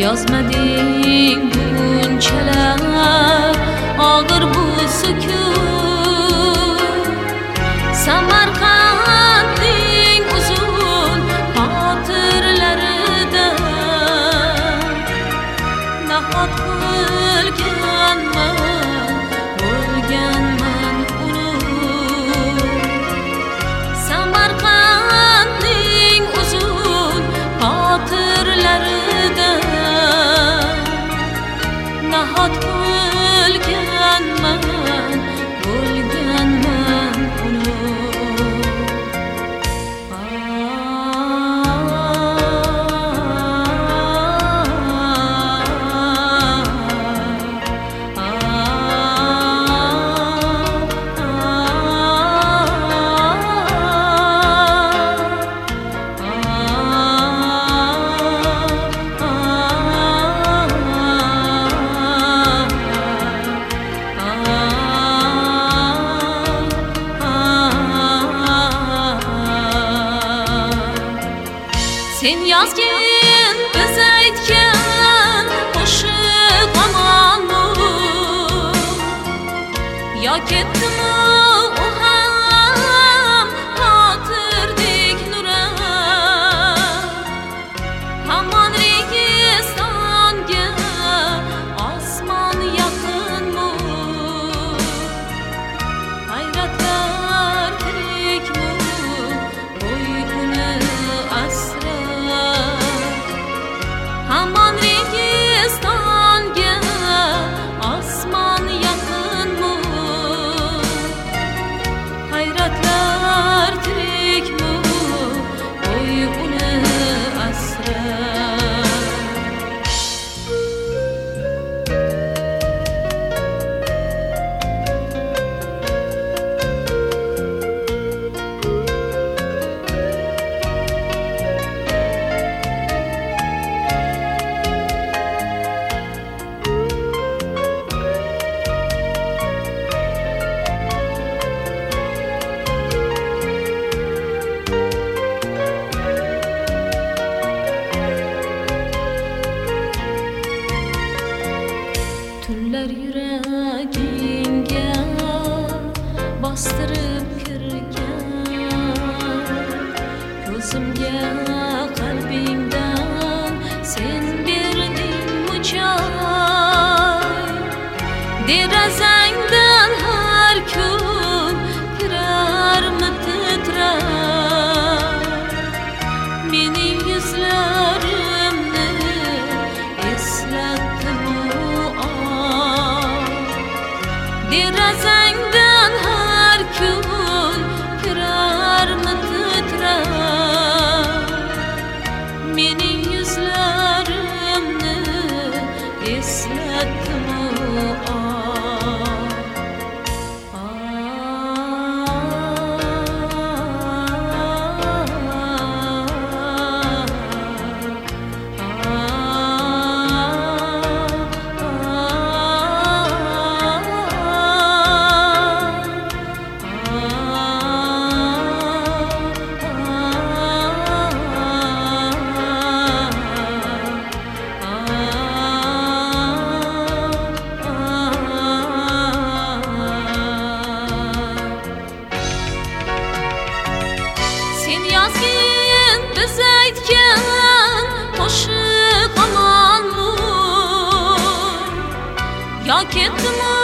Yozmading bunchalar og'ir bu sukut. Samarqandning uzun xotirlarida nahot o'lganman unut. Samarqandning uzun xotirlarida nahot o'lganman sen yozgin biz aytgan qo'shiq omonmi yo ketdimi u ham xotirdek nurar. Hamon registonga osmon yaqinmi, hayratlar tirikmi, o'y uni asra. Hamon registonga osmon yaqinmi, hayratlar tirikmi, o'y uni asra. Tunlar yuragingga bostirib kirgan, ko'zimga qalbingdan sen berding joy. Derazangdan har kun kirarmi titrar, mening yuzlarimni eslatdimi derazangdan har kun kirarmi titrar, mening yuzlarimni eslatdimi sen yozgin biz aytgan qo'shiq omonmi yo ketdimi